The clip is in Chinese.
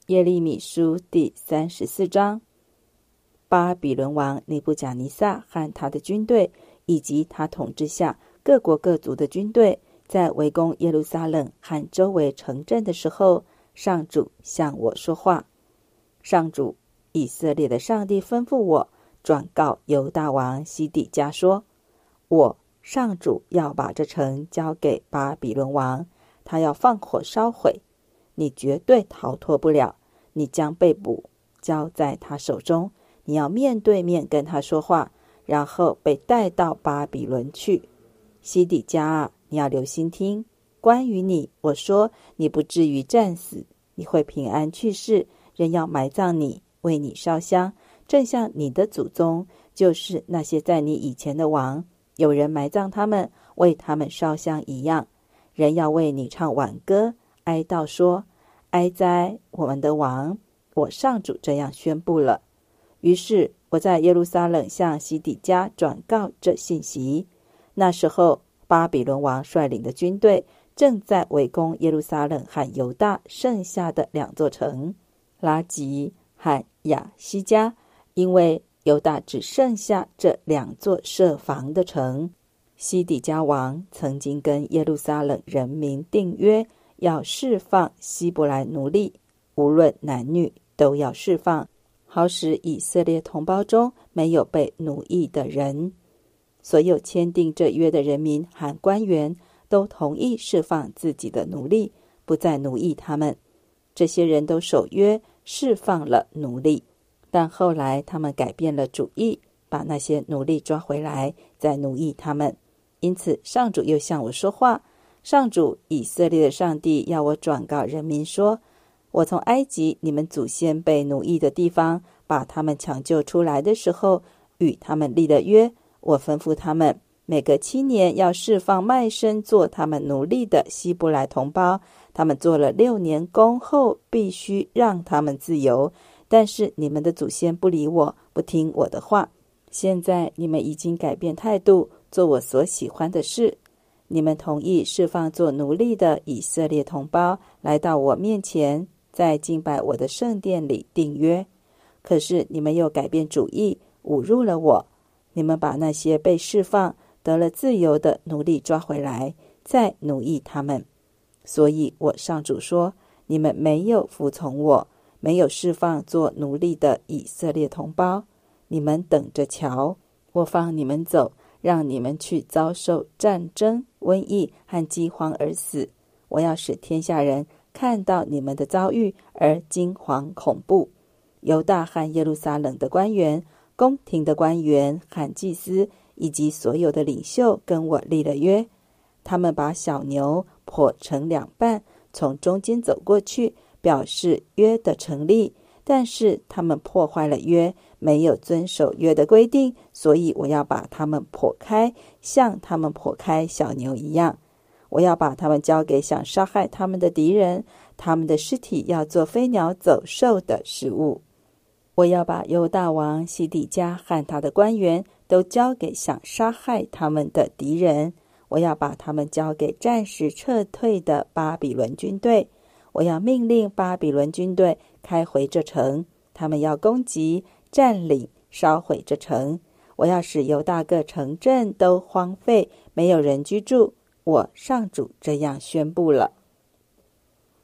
耶利米书第34章。巴比伦王尼布甲尼撒和他的军队，以及他统治下各国各族的军队，在围攻耶路撒冷和周围城镇的时候，上主向我说话。上主以色列的上帝吩咐我转告犹大王西底家说，我上主要把这城交给巴比伦王，他要放火烧毁，你绝对逃脱不了，你将被捕，交在他手中，你要面对面跟他说话，然后被带到巴比伦去。西底家啊，你要留心听，关于你，我说你不至于战死，你会平安去世，人要埋葬你，为你烧香，正像你的祖宗，就是那些在你以前的王，有人埋葬他们，为他们烧香一样。人要为你唱挽歌，哀悼说，哀哉我们的王，我上主这样宣布了。于是我在耶路撒冷向西底家转告这信息。那时候巴比伦王率领的军队正在围攻耶路撒冷和犹大剩下的2座城，拉吉和亚西加，因为犹大只剩下这2座设防的城。西底家王曾经跟耶路撒冷人民订约，要释放希伯来奴隶，无论男女都要释放，好使以色列同胞中没有被奴役的人。所有签订这约的人民和官员都同意释放自己的奴隶，不再奴役他们。这些人都守约，释放了奴隶。但后来他们改变了主意，把那些奴隶抓回来，再奴役他们。因此上主又向我说话。上主以色列的上帝要我转告人民说，我从埃及你们祖先被奴役的地方把他们抢救出来的时候，与他们立了约。我吩咐他们，每隔7年要释放卖身做他们奴隶的希伯来同胞，他们做了6年工后，必须让他们自由。但是你们的祖先不理我，不听我的话。现在你们已经改变态度，做我所喜欢的事。你们同意释放做奴隶的以色列同胞来到我面前，在敬拜我的圣殿里订约。可是你们又改变主意，侮辱了我。你们把那些被释放得了自由的奴隶抓回来，再奴役他们。所以我上主说，你们没有服从我，没有释放做奴隶的以色列同胞。你们等着瞧，我放你们走，让你们去遭受战争、瘟疫和饥荒而死。我要使天下人看到你们的遭遇而惊惶恐怖。犹大和耶路撒冷的官员、宫廷的官员和祭司以及所有的领袖跟我立了约。他们把小牛剖成2半，从中间走过去，表示约的成立。但是他们破坏了约，没有遵守约的规定，所以我要把他们剖开，像他们剖开小牛一样。我要把他们交给想杀害他们的敌人，他们的尸体要做飞鸟走兽的食物。我要把犹大王西底家和他的官员都交给想杀害他们的敌人。我要把他们交给暂时撤退的巴比伦军队。我要命令巴比伦军队开回这城，他们要攻击、占领、烧毁这城。我要使犹大各城镇都荒废，没有人居住。我上主这样宣布了。